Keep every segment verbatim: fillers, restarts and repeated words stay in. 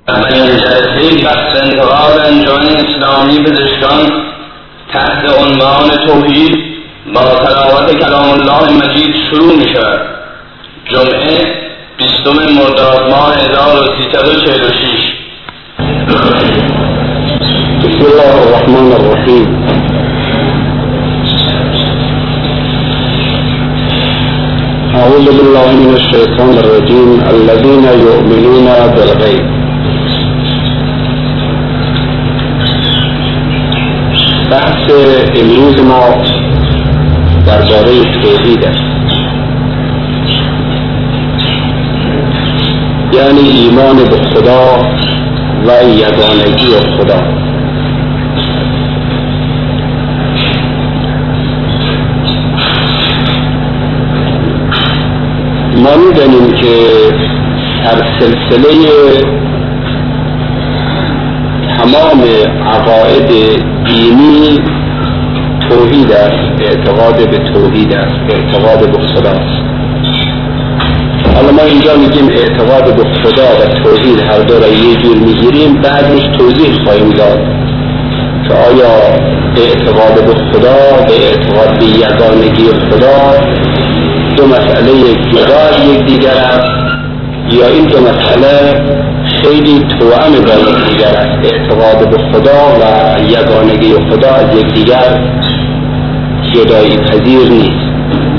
اولین جلسه بحث انتقال انجمن اسلامی پزشکان تحت عنوان توحید با تلاوت کلام الله مجید شروع می شود. جمعه بیستم مرداد ماه هزار و سیصد و چهل و شش. بسم الله الرحمن الرحیم. اعوذ بالله من الشیطان الرجیم. الذين يؤمنون بالغیب. بحث امروز ما درباره توحید است، یعنی ایمان به خدا و یگانگی خدا. ما می‌دانیم که هر سلسله تمام عقاید دینی توحید است، اعتقاد به توحید است، اعتقاد به خدا است. حالا ما اینجا میگیم اعتقاد به خدا و توحید هر دو را یه جور میگیریم، بعدش توضیح خواهیم داد که آیا اعتقاد به خدا و اعتقاد به یگانگی خدا دو مسئله جدا از یکدیگر است یا این دو مسئله خیلی توأم با یکدیگر است. اعتقاد به خدا و یگانگی خدا از یکدیگر جدایی پذیر نیست.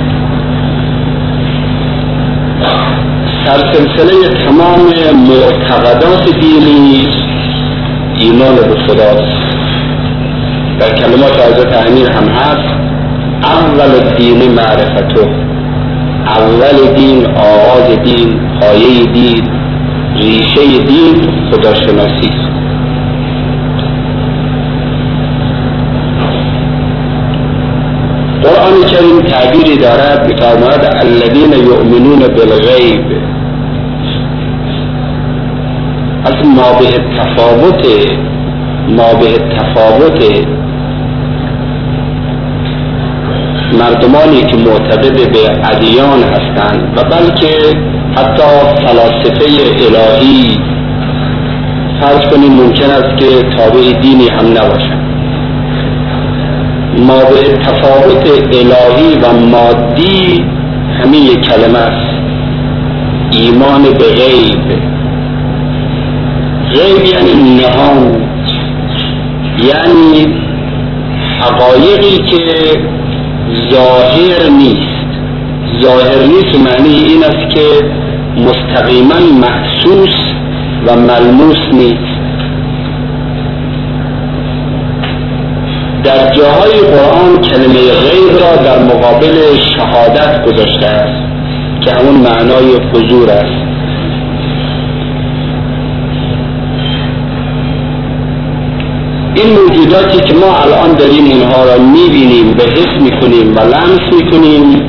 سرسلسله تمام معتقدات دینی ایمان به خداست. در کلمات حضرت امیر هم هست اول الدین معرفته، اول دین، آغاز دین، پایه دین، ریشه دین خداشناسی است. قرآن کریم تعبیری دارد می‌فرماید الذین یؤمنون بالغیب. از ما به تفاوت ما به تفاوت مردمانی که معتقد به ادیان هستند و بلکه حتی فلاسفه الهی فرض کنیم ممکن است که تابع دینی هم نباشند. ما به تفاوت الهی و مادی همین یک کلمه است، ایمان به غیب. غیب یعنی نهان، یعنی حقایقی که ظاهر نیست. ظاهر نیست معنی این است که مستقیما محسوس و ملموس نیست. در جاهای قرآن کلمه غیب را در مقابل شهادت گذاشته است که همون معنای حضور است. این موجوداتی که ما الان داریم اینها را میبینیم و حس میکنیم و لمس میکنیم،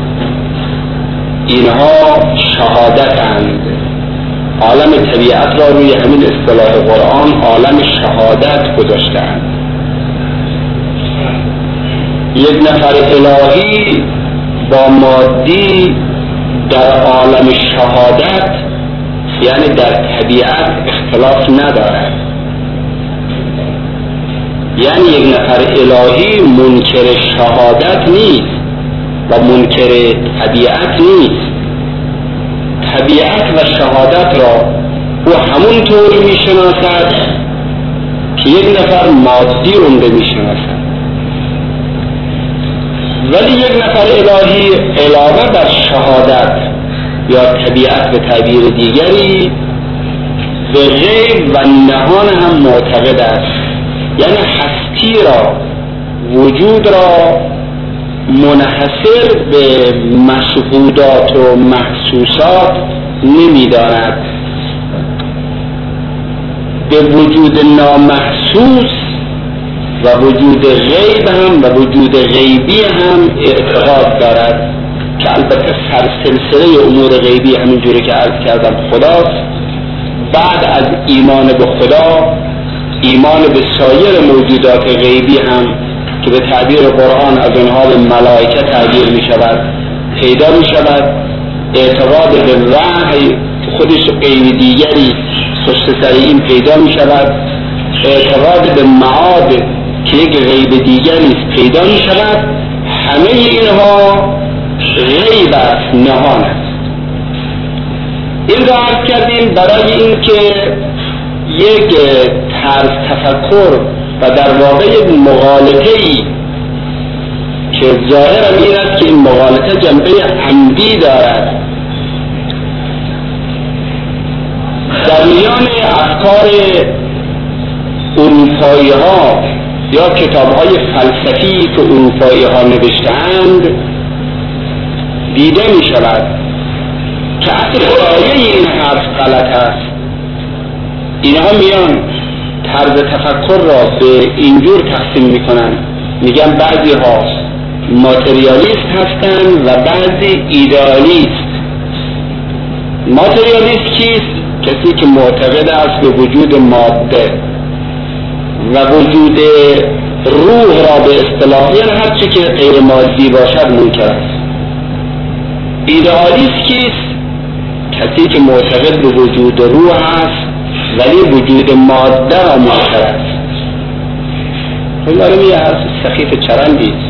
اینها شهادت اند. عالم طبیعت را روی همین اصطلاح قرآن عالم شهادت گذاشته اند. یک نفر الهی با مادی در عالم شهادت یعنی در طبیعت اختلاف ندارد. یعنی یک نفر الهی منکر شهادت نیست و منکر طبیعت نیست. طبیعت و شهادت را او همون طور می شناسد که یک نفر مادی اون می شناسد. ولی یک نفر الهی علاوه بر شهادت یا طبیعت به تعبیر دیگری به غیب و نهان هم معتقد است. یعنی هستی را، وجود را منحصر به مشهودات و محسوسات نمی‌داند. به وجود نامحسوس و وجود غیب هم و وجود غیبی هم اعتقاد دارد که البته سلسله امور غیبی همینجوری که عرض کردم خداست. بعد از ایمان به خدا ایمان به سایر موجودات غیبی هم که به تعبیر قرآن از اونها به ملائکه تعبیر می شود پیدا می شود. اعتقاد به وحی خودش غیب دیگری پشت سر این پیدا می شود، اعتقاد به معاد که یک غیب دیگری است پیدا می شود. همه اینها غیب است، نهان است. این را عرض کردیم برای این که یک طرز تفکر و در واقع یک مغالطه‌ای که ظاهرا این است که این مغالطه جنبه عمدی دارد در میان افکار اروپایی ها یا کتاب های فلسفی که اروپایی ها نوشتند دیده می شود که اصل سایه این حرف غلط است. اینها میان طرز تفکر را به اینجور تقسیم می کنند، میگن بعضی ها ماتریالیست هستند و بعضی ایدئالیست. ماتریالیست کیست؟ کسی که معتقد است به وجود ماده و وجود روح را به اصطلاح، یعنی هر چی که غیر مادی باشد منکر است. ایدئالیست کیست؟ کسی که معتقد به وجود روح است ولی وجود ماده را منکر است. این معلومه یه حرف سخیف چرندی است.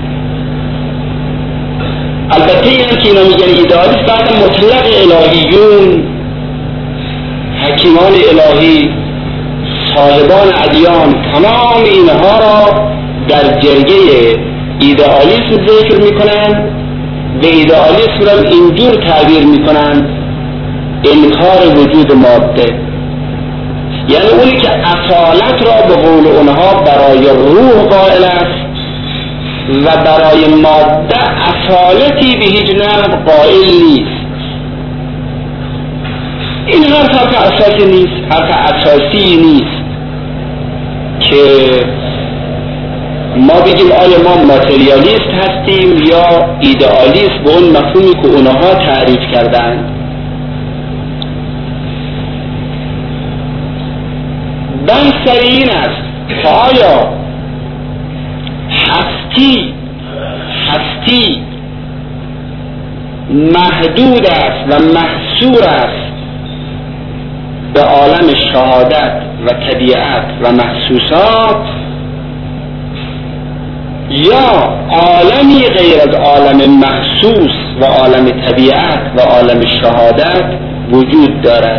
البته این که اینا میگن ایدئالیست، بعد مطلق الهیون، حکیمان الهی، صاحبان ادیان، تمام اینها را در جرگه ایدئالیسم ذکر میکنند. به ایدئالیسم را اینجور تعبیر میکنند انکار وجود ماده، یعنی اونی که اصالت را به قول اونها برای روح قائل است و برای ماده اصالتی به هیچ نحو قائل نیست. این حرف حرف اساسی نیست، حرف اساسی نیست که ما بگیم آیا ما ماتریالیست هستیم یا ایدئالیست به اون مفهومی که اونها تعریف کردن. بحث سر این است که آیا هستی هستی محدود است و محصور است به عالم شهادت و طبیعت و محسوسات، یا عالمی غیر از عالم محسوس و عالم طبیعت و عالم شهادت وجود دارد.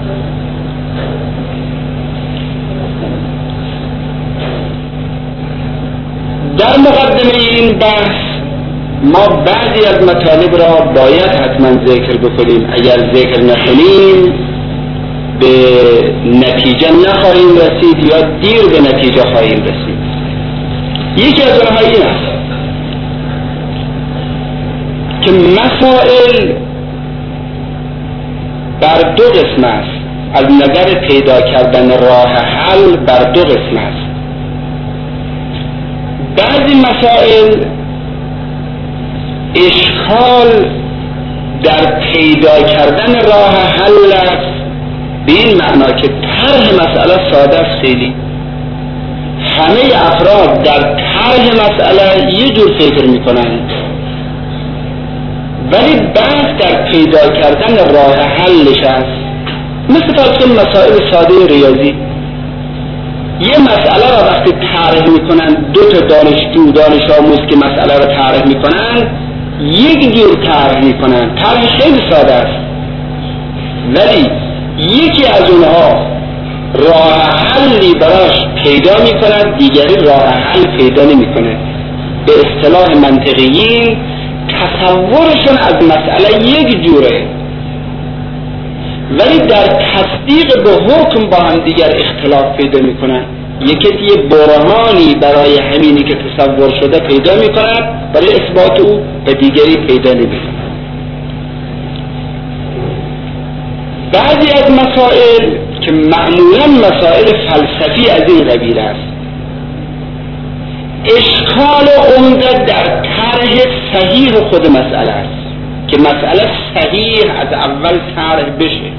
در مقدمه این بحث ما بعضی از مطالب را باید حتما ذکر بکنیم. اگر ذکر نکنیم به نتیجه نخواهیم رسید یا دیر به نتیجه خواهیم رسید. یکی از آنها این است که مسائل بر دو قسم است. از نظر پیدا کردن راه حل بر دو قسم است. بعضی مسائل اشکال در پیدا کردن راه حل است، به این معنا که طرح مسئله ساده است. خیلی همه افراد در طرح مسئله یه جور فکر میکنند، ولی بحث در پیدا کردن راه حلش است. مثل فرض مسائل ساده ریاضی، یه مسئله را وقتی طرح میکنن دو تا دانشجو دانش آموز که مسئله را طرح میکنن یک جور طرح میکنن، طرح خیلی ساده است، ولی یکی از اونها راه حلی براش پیدا میکنن، دیگری راه حل پیدا نمیکنه. به اصطلاح منطقیین تصورشون از مسئله یک جوره، ولی در تصدیق به حکم با هم دیگر اختلاف پیدا میکنن. یکی یه برهانی برای همینی که تصور شده پیدا میکنن برای اثبات او و دیگری پیدا نمیکنن. بعضی از مسائل که معمولا مسائل فلسفی از این قبیل است، اشکال عمده در طرح صحیح خود مسئله است که مسئله صحیح از اول طرح بشه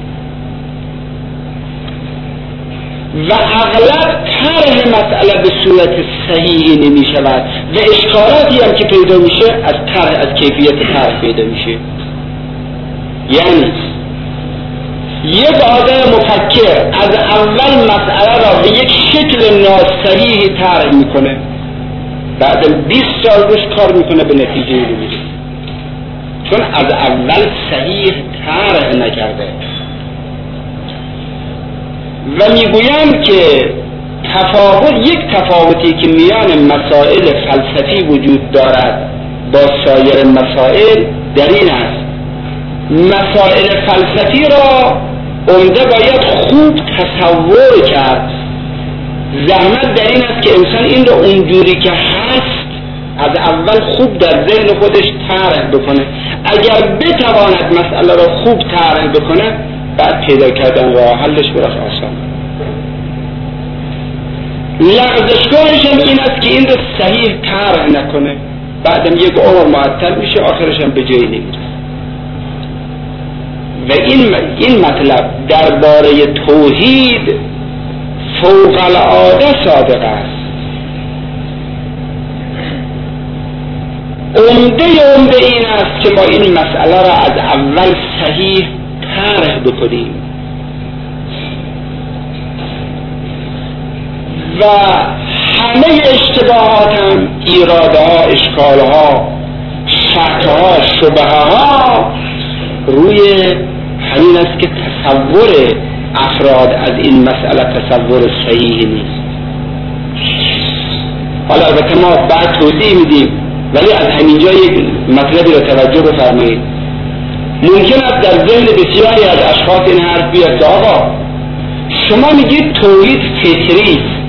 و اغلب طرح مسئله به صورت صحیحی نمی شود و اشکالاتی هم که پیدا میشه از طرح، از کیفیت طرح پیدا میشه. یعنی یک آدم مفکر از اول مسئله را به یک شکل ناصحیحی طرح میکنه، بعد بیست سال روش کار میکنه به نتیجه میرسه، چون از اول صحیح طرح نکرده. و میگویم که تفاوت یک تفاوتی که میان مسائل فلسفی وجود دارد با سایر مسائل در این است: مسائل فلسفی را عمده باید خوب تصور کرد. زحمت در این است که انسان این را اونجوری که هست از اول خوب در ذهن خودش طرح بکنه. اگر بتواند مسئله را خوب طرح بکنه، بعد پیدا کردن راه حلش براش آسان. لغزشگاهش هم این است که این را صحیح طرح نکنه، بعدم یک عمر معطل میشه، آخرش هم به جایی نمیرسه. و این این مطلب درباره توحید فوق العاده صادق است. عمده عمده این است که ما این مسئله را از اول صحیح طرح بکنیم و همه اشتباهات هم، ایراده ها، اشکال ها، شک ها، شبهه ها روی همین است که تصور افراد از این مسئله تصور صحیحی نیست. حالا البته ما بعد توضیح میدیم، ولی از همینجا یک مطلبی را توجه بفرمایید. ممکن است در ذهن بسیاری از اشخاص این حرف بیاد که آقا شما میگید توحید فطری است،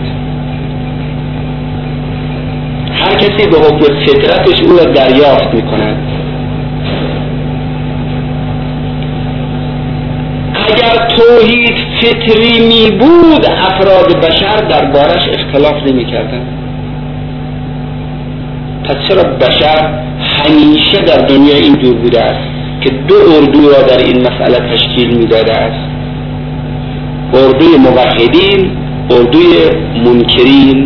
هر کسی به حکم فطرتش او را دریافت میکند. اگر توحید فطری می بود افراد بشر دربارش اختلاف نمی کردن. پس چرا بشر همیشه در دنیا اینجور بوده است که دو اردو را در این مسئله تشکیل می داده است: اردوی موحدین، اردوی منکرین.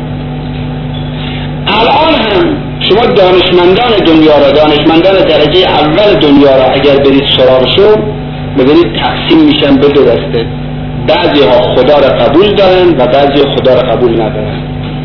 الان هم شما دانشمندان دنیا را، دانشمندان درجه اول دنیا را اگر برید سراغشون ببینید تقسیم میشن به دو دسته. بعضی ها خدا را قبول دارن و بعضی ها خدا را قبول ندارن.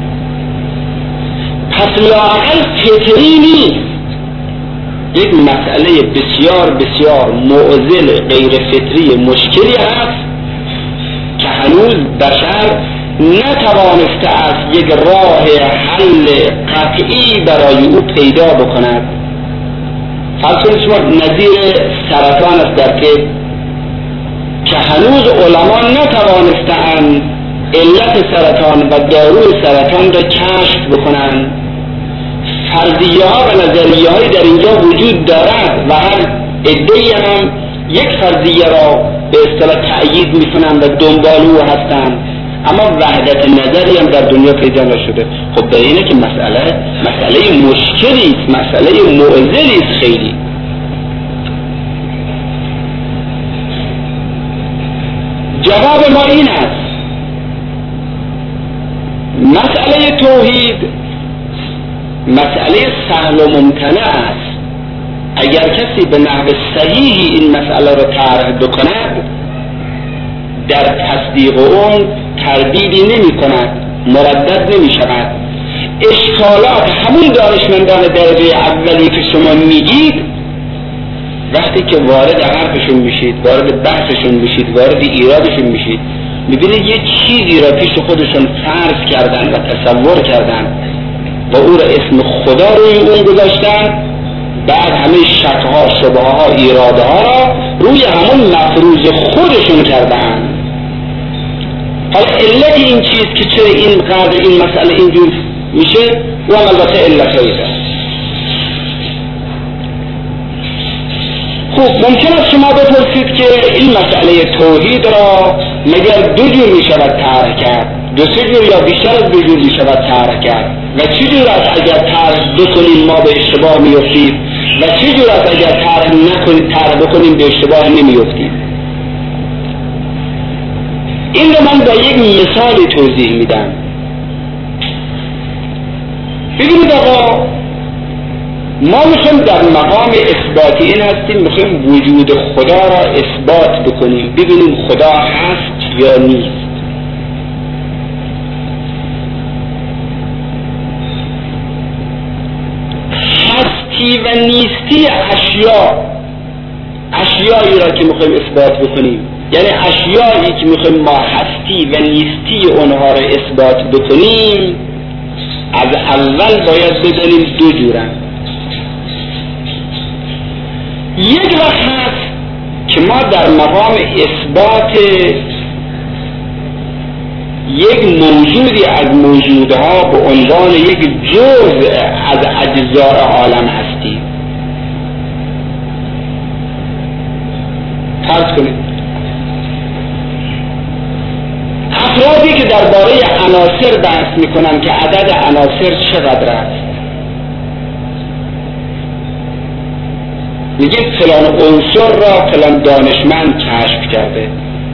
پس لااقل فطری نیست، یک مسئله بسیار بسیار معضل غیر فطری مشکلی هست که هنوز بشر نتوانسته است یک راه حل قطعی برای او پیدا بکند. فرض کنید شما نظیر سرطان است در که که هنوز علما نتوانستند علت سرطان و داروی سرطان را کشف بکنند. فرضیه ها و نظریه های در اینجا وجود دارد و هر عده‌ای هم یک فرضیه را به اصطلاح تأیید میکنند و دنبال او هستند، اما وحدت نظری هم در دنیا پیدا نشده. خب به اینه که مسئله مسئله مشکلی است، مسئله معضلی است خیلی. جواب ما این است: مسئله توحید مسئله سهل و ممتنع است. اگر کسی به نحو صحیحی این مسئله را طرح بکند، در تصدیق اون تردیدی نمی کند، مردد نمی شود. اشکالات همون دانشمندان درجه اولی که شما میگید، وقتی که وارد حرفشون میشید، وارد بحثشون میشید، وارد ایرادشون میشید، میبینید یه چیزی را پیش خودشون فرض کردن و تصور کردن و او را اسم خدا روی اون گذاشتن، بعد همه شکها، شبهها، ایراده ها را روی همون مفروض خودشون کردن. حالا علت این چیز که چرا این قدر این مسئله اینجور میشه و هم البته علت هایی داره. خوب، ممکن است شما بپرسید که این مسئله توحید را مگر دو جور میشود طرح کرد، دو سه جور یا بیشتر از دو جور میشود طرح کرد، و چه جور است اگر طرح بکنیم ما به اشتباه میفتیم و چه جور است اگر طرح نکنیم طرح بکنیم به اشتباه نمیفتیم. این رو من با یک مثالی توضیح میدم. ببینید آقا، ما میخوایم در مقام اثباتی این هستیم، میخوایم وجود خدا را اثبات بکنیم، ببینیم خدا هست یا نیست. هستی و نیستی اشیا، اشیایی را که میخوایم اثبات بکنیم، یعنی اشیایی که میخوایم ما هستی و نیستی اونها را اثبات بکنیم، از اول باید بدانیم دو جورن. یک وقت هست که ما در مقام اثبات یک موجودی از موجودها به عنوان یک جزء از اجزاء عالم هستیم. فرض کنید افرادی که درباره عناصر بحث میکنن که عدد عناصر چقدر است، میگه فلان عنصر را فلان دانشمند کشف کرده.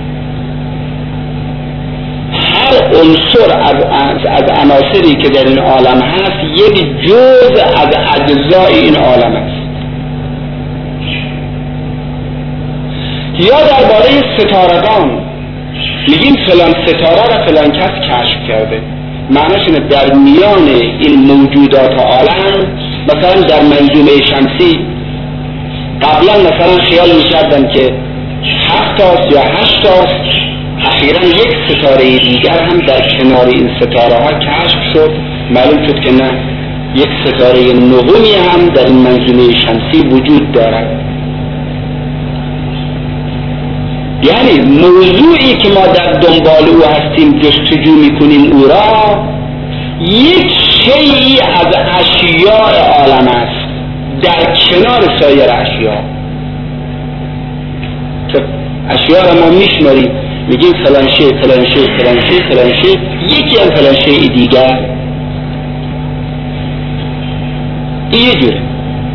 هر عنصر از از عناصری که در این عالم هست یک جزء از اجزای این عالم است. یا درباره ستارگان میگیم فلان ستاره را فلان کس کشف کرده. معنیش اینه در میان این موجودات عالم، مثلا در منظومه شمسی قبلا مثلا خیال میکردن که هفت تاست یا هشت تاست، اخیرا یک ستاره دیگر هم در کنار این ستاره ها کشف شد، معلوم شد که نه، یک ستاره نهمی هم در این منظومه شمسی وجود دارد. یعنی موضوعی که ما در دنبال او هستیم جستجو میکنیم او را یک شیئی از اشیاء عالم است در کنار سایر اشیاء. اشیاء را ما میشماریم، میگیم فلان شی فلان شی فلان شی فلان شی، یکی هم فلان شی دیگر. این یه جوره.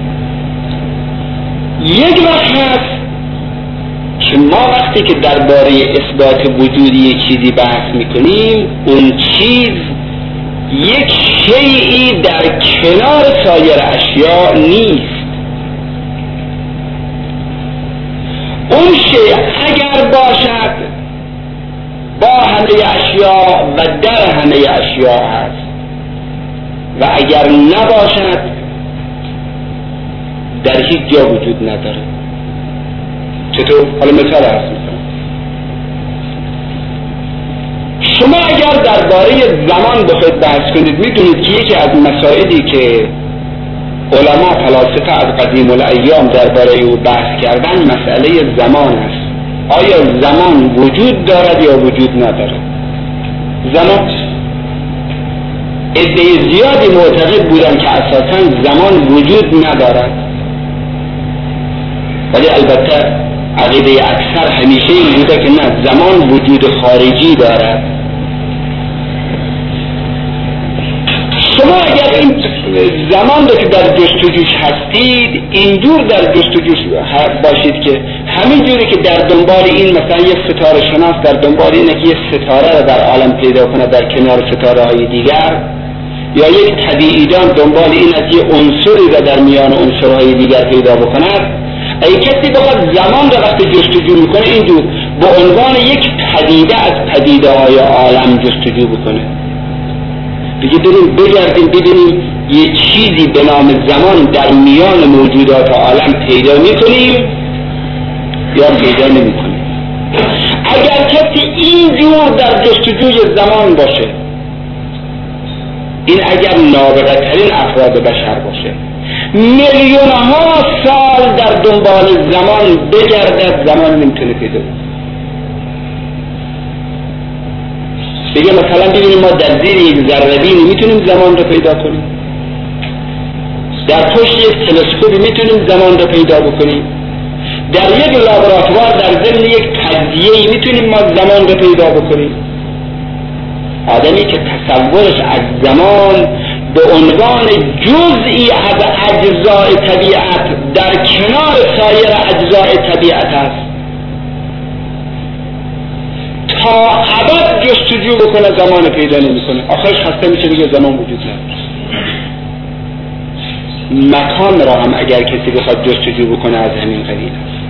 یک وقت هست که ما وقتی که درباره اثبات وجودی یک چیزی بحث میکنیم، اون چیز یک شیئی در کنار سایر اشیاء نیست. اون شیء اگر باشد با همه اشیاء و در همه اشیاء هست، و اگر نباشد در هیچ جا وجود نداره. چطور؟ حالا مثال هست میکنم. شما اگر درباره زمان بخواید بحث کنید، میدونید که یکی از مسائلی که علما فلاسفه از قدیم الایام درباره او بحث کردن مسئله زمان است. آیا زمان وجود دارد یا وجود ندارد؟ زمان عده زیادی معتقد بودن که اساساً زمان وجود ندارد، ولی البته عقیده اکثر همیشه این بوده که نه، زمان وجود خارجی دارد. شما اگر این زمان رو که در جستجوش هستید اینجور در جستجوش باشید که همین جوری که در دنبال این مثلا یک ستاره شناس در دنبال اینه که یک ستاره رو در عالم پیدا کنه در کنار ستاره های دیگر، یا یک طبیعیدان دنبال این است که عنصری رو در میان عنصرهای دیگر پیدا بکند، ای کسی بخواد زمان رو وقتی جستجو میکنه اینجور به عنوان یک پدیده از پدیده های عالم جستجو بکنه، بگه بریم بگردیم ببینیم یه چیزی به نام زمان در میان موجودات عالم پیدا میکنیم یا پیدا نمیکنیم. اگر کسی اینجور در جستجوی زمان باشه، این اگر نابغه ترین افراد بشر باشه، میلیون ها سال در دنبال زمان بگردد، زمان نمیتونه پیدا کنه. بگه مثلا ببینیم ما در زیر یک ذره‌بینی میتونیم زمان رو پیدا کنیم، در پشت یک تلسکوپی میتونیم زمان رو پیدا بکنیم، در یک لابراتوار در ضمن یک تجزیه‌ای میتونیم ما زمان رو پیدا بکنیم. آدمی که تصورش از زمان به عنوان جزئی از اجزای طبیعت در کنار سایر اجزای طبیعت است، تا ابد جستجو بکنه زمان پیدا نمیکنه، آخرش خسته میشه بگه زمان وجود نداره. مکان را هم اگر کسی بخواد جستجو بکنه از همین قبیل است.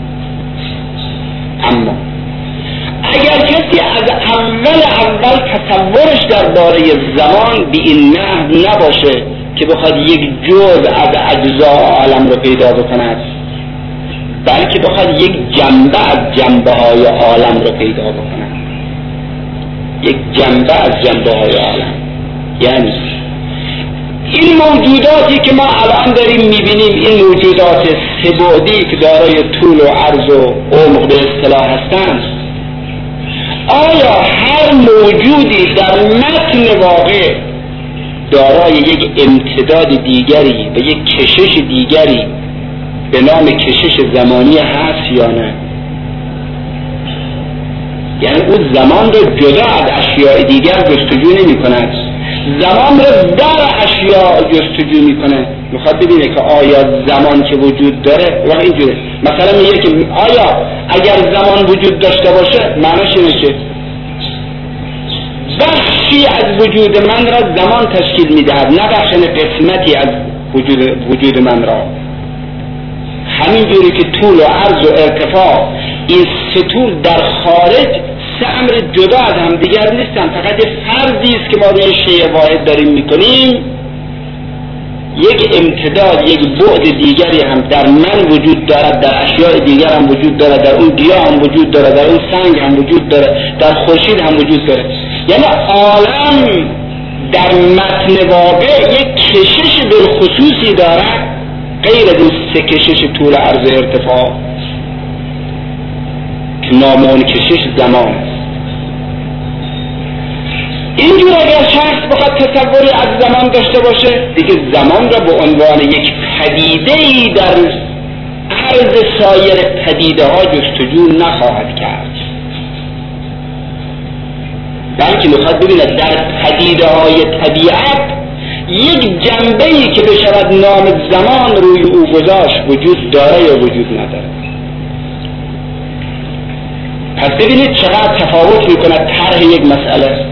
اما اگر کسی از اول اول تصورش درباره زمان به این نحو نباشه که بخواد یک جزء از اجزاء عالم رو پیدا بکند، بلکه بخواد یک جنبه از جنبه های عالم رو پیدا بکند، یک جنبه از جنبه های عالم، یعنی این موجوداتی که ما الان داریم میبینیم، این موجودات سه‌بعدی که دارای طول و عرض و عمق به اصطلاح هستند، آیا هر موجودی در متن واقع دارای یک امتداد دیگری و یک کشش دیگری به نام کشش زمانی هست یا نه؟ یعنی اون زمان رو جدا از اشیاء دیگر جستجو نمی کند، زمان رو در اشیاء جستجو می کنه. میخواد ببینه که آیا زمان که وجود داره و اینجوره. مثلا میگه که آیا اگر زمان وجود داشته باشه معنیش اینه که بخشی از وجود من را زمان تشکیل میدهد، نه بخش قسمتی از وجود, وجود من را. همینجوری که طول و عرض و ارتفاع این سه طول در خارج سه امر جدا از هم دیگر نیستن، فقط یه فرضی است که ما روی شیء واحد داریم میکنیم. یک امتداد، یک بعد دیگری هم در من وجود دارد، در اشیاء دیگر هم وجود دارد، در اون گیاه هم وجود دارد، در اون سنگ هم وجود دارد، در خورشید هم وجود دارد. یعنی عالم در متن واقع یک کشش بالخصوصی دارد غیر از این سه کشش طول عرض ارتفاع که نام اون کشش زمان است. اینجور اگر شخص بخواد تصوری از زمان داشته باشه، دیگه زمان را به عنوان یک پدیده‌ای در عرض سایر پدیده ها جستجو نخواهد کرد، بلکه میخواد ببیند در پدیده های طبیعت یک جنبه‌ای که بشود نام زمان روی او گذاشت وجود داره یا وجود نداره. پس ببینید چقدر تفاوت میکند طرح یک مسئله.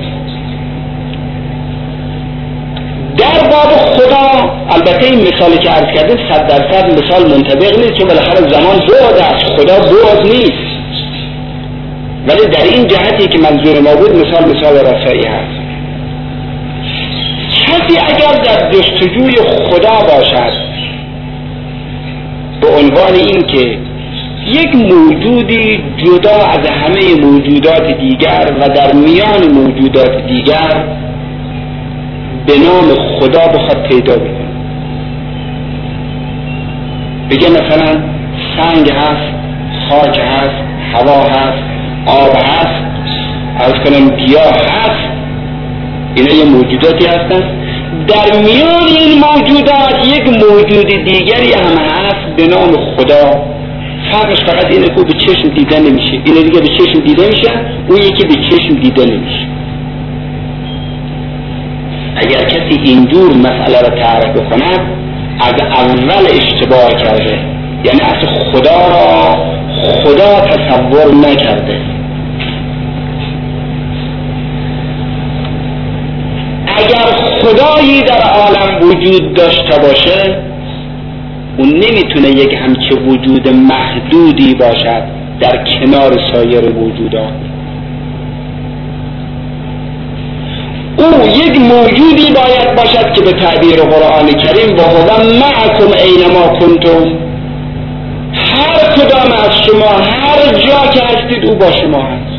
در باب خدا البته این مثالی که عرض کردیم صد درصد مثال منطبق نیست، چون بالاخره زمان بعد است، خدا بعد نیست، ولی در این جهتی که منظور ما بود مثال مثال رسایی هست. کسی اگر در جستجوی خدا باشد به عنوان این که یک موجودی جدا از همه موجودات دیگر و در میان موجودات دیگر به نام خدا بخواد پیدا بکنه، بگه مثلا سنگ هست، خاک هست، هوا هست، آب هست، عرض کنم گیاه هست، اینا یه موجوداتی هستن. در میان این موجودات یک موجود دیگری هم هست به نام خدا، فرقش فقط اینه که به چشم دیده نمیشه، اینه دیگه به چشم دیده میشه، اون یکی به چشم دیده نمیشه. اگر کسی اینجور مسئله را تعریف بکند از اول اشتباه کرده، یعنی اصلا خدا را خدا تصور نکرده. اگر خدایی در عالم وجود داشته باشه اون نمیتونه یک همچه وجود محدودی باشد در کنار سایر وجودات. او یک موجودی باید باشد که به تعبیر قرآن کریم و هو معکم اینما کنتم، هر کدام از شما هر جا که هستید او با شما هست.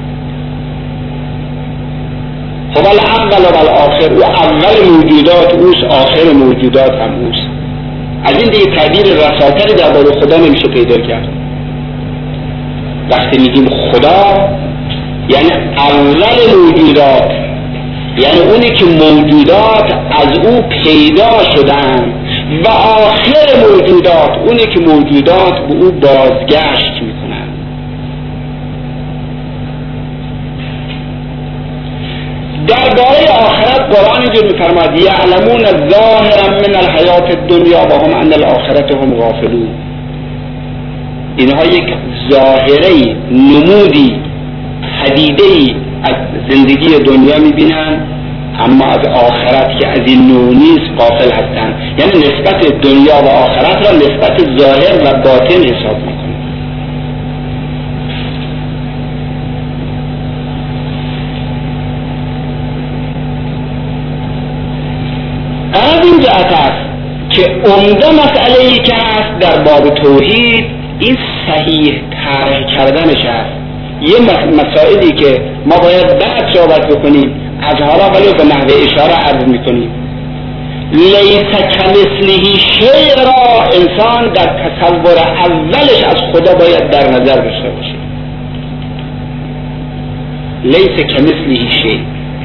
هو الاول و الاخر، او اول موجودات اوست، آخر موجودات هم اوست. از این دیگه تعبیر رساتری درباره خدا نمیشه پیدا کرد. وقتی میگیم خدا یعنی اول موجودات، یعنی اونی که موجودات از او پیدا شدن، و آخر موجودات اونی که موجودات به او بازگشت میکنن. درباره آخرت قرآن اینجور میفرماد یعلمون ظاهرا من الحیات الدنیا و هم عن الاخرت هم غافلون. اینها یک ظاهره، نمودی، پدیده‌ای از زندگی دنیا میبینن اما از آخرت که از این نوع نیست غافل هستند. یعنی نسبت دنیا و آخرت را نسبت ظاهر و باطن حساب میکنند. از این جهت است که عمده مسئله ای که هست در باب توحید این صحیح طرح کردنش هست. یه مسائلی که ما باید بعد صحبت بکنیم از حالا ولی به نحو اشاره عرض میکنیم. لیس کمثله شیء را انسان در تصور اولش از خدا باید در نظر داشته باشه. لیس کمثله شیء،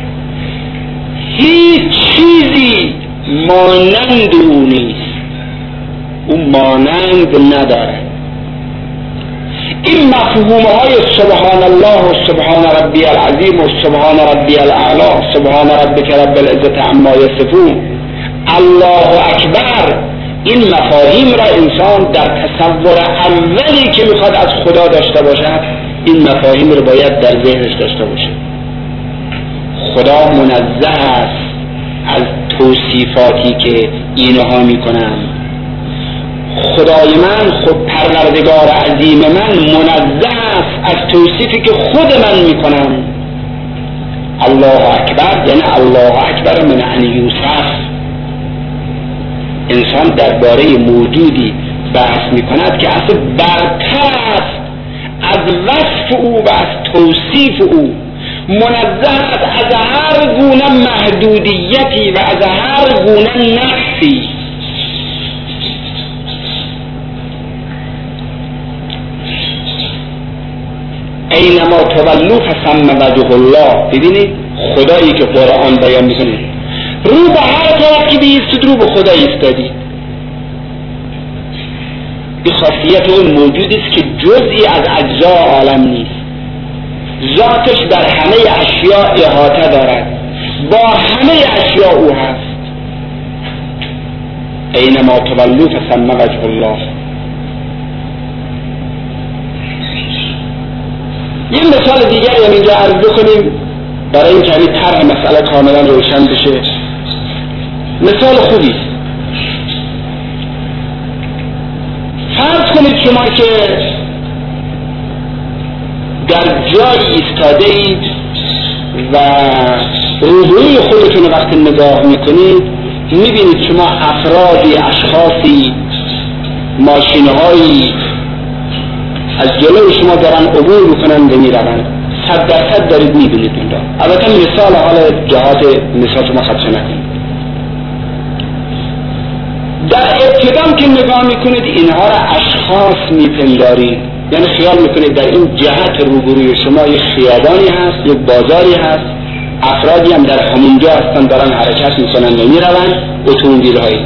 هیچ چیزی مانند او نیست، او مانند نداره. این مفهوم های سبحان الله و سبحان ربی العظیم و سبحان ربی الاعلی، سبحان ربک رب العزت عما یصفون، الله اکبر، این مفاهیم را انسان در تصور اولی که میخواد از خدا داشته باشد این مفاهیم را باید در ذهنش داشته باشه. خدا منزه است از توصیفاتی که اینها میکنن. خدای من، خود پروردگار عظیم من منزه است از توصیفی که خود من میکنم. الله اکبر یعنی الله اکبر من ان یوصف. انسان درباره موجودی بحث میکند که اصلا برتر است از وصف او و از توصیف او، منزه است از هر گونه محدودیتی و از هر گونه نقصی. اینما تولوا فثم وجه الله. ببینید خدایی که قرآن بیان میکنه رو به هر طرف که بیستید رو به خدا ایستادید. این خاصیت اون موجودی است که جزئی از اجزای عالم نیست، ذاتش در همه اشیاء احاطه دارد، با همه اشیاء او هست. اینما تولوا فثم وجه الله. یه مثال دیگر هم اینجا عرض بکنیم برای اینکه همین طرح مسئله کاملا روشن بشه. مثال خوبی فرض کنید شما که در جایی ایستاده اید و روبروی خودتون وقتی نگاه میکنید میبینید شما افرادی، اشخاصی، ماشینهایی از جلوی شما دارن عبور میکنن و میروند. صد درصد دارید میبینید اون را. البته مثال حال جهات مثال شما خدشه نکنید. در ابتدام که نگاه میکنید اینها را اشخاص میپندارید، یعنی خیال میکنید در این جهت روبروی شما یک خیابانی هست، یک بازاری هست، افرادی هم در همونجا هستن دارن حرکت میکنن و میروند، اتومبیل هایی.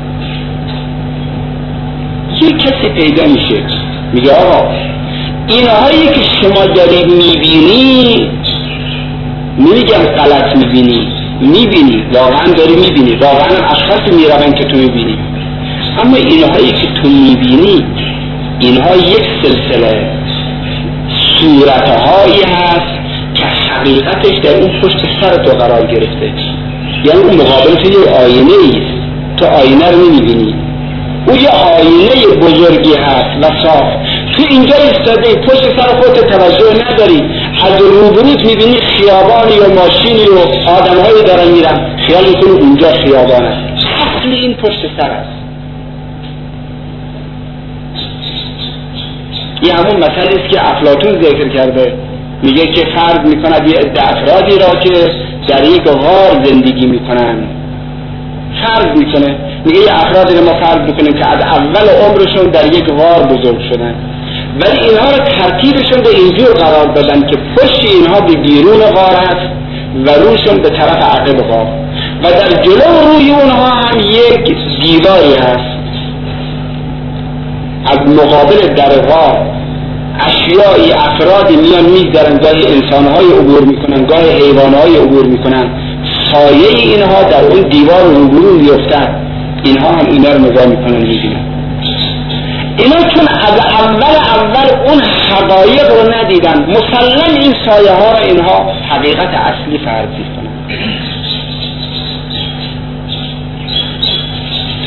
یک کسی پیدا میشه میگه آقا اینهایی که شما دارید میبینی، نمیگم غلط میبینی، میبینی، واقعا داری میبینی، واقعا اشخاصی میروند که تو میبینی، اما اینهایی که تو میبینی اینها یک سلسله صورتهایی هست که حقیقتش در اون پشت سر تو قرار گرفته. یعنی اون مقابل تو یه آینه ایست، تو آینه رو نمیبینی، او یه آینه بزرگی هست و صاف. تو اینجا ایستاده پشت سر خودت توجه نداری، از روبروت میبینی خیابانی و ماشینی و آدمهایی دارن میرن، خیال میکنی اونجا خیابان است، اصل این پشت سر است. یه همون مسئله است که افلاطون ذکر کرده، میگه که فرض میکند یه عده افرادی را که در یک غار زندگی میکنن، فرض میکنه، میگه یه افرادی رو ما فرض میکنیم که از اول عمرشون در یک غار بزرگ شدن، ولی اینها رو ترتیبشون به اینجور قرار دادن که پشت اینها به بیرون غار است و روشون به طرف عقب غار، و در جلو روی اونها هم یک دیواری هست. از مقابل در غار اشیایی، افرادی میان میگذرن، گاهی انسانهای عبور میکنن، گاهی حیوانهای عبور میکنن، سایه اینها در اون دیوار روبرو میفتن، اینها هم اینا رو نگاه میکنن میبینن. اینا چون از اول اول اون حقایق رو ندیدن، مسلم این سایه ها رو اینها حقیقت اصلی فرض کنن.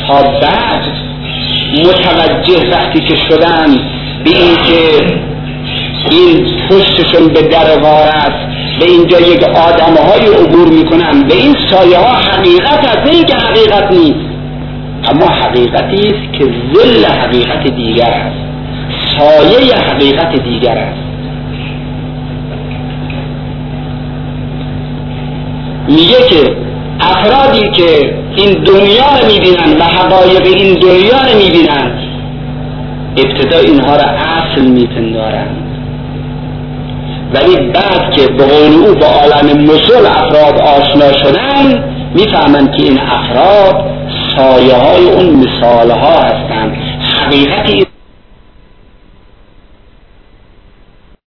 تا بعد متوجه وقتی که شدن به این که این پشتشون به در غار است، به اینجا یک آدم‌های عبور میکنن، به این سایه ها حقیقت است، نه اینکه حقیقت نیست، اما حقیقتی است که ظل حقیقت دیگر است، سایه حقیقت دیگر است. میگه که افرادی که این دنیا رو میبینن و حقایق این دنیا رو میبینن، ابتدا اینها را اصل میپندارند، ولی بعد که به قول او با عالم مثل افراد آشنا شدن میفهمند که این افراد سایه های اون مثال ها هستند. حقیقتی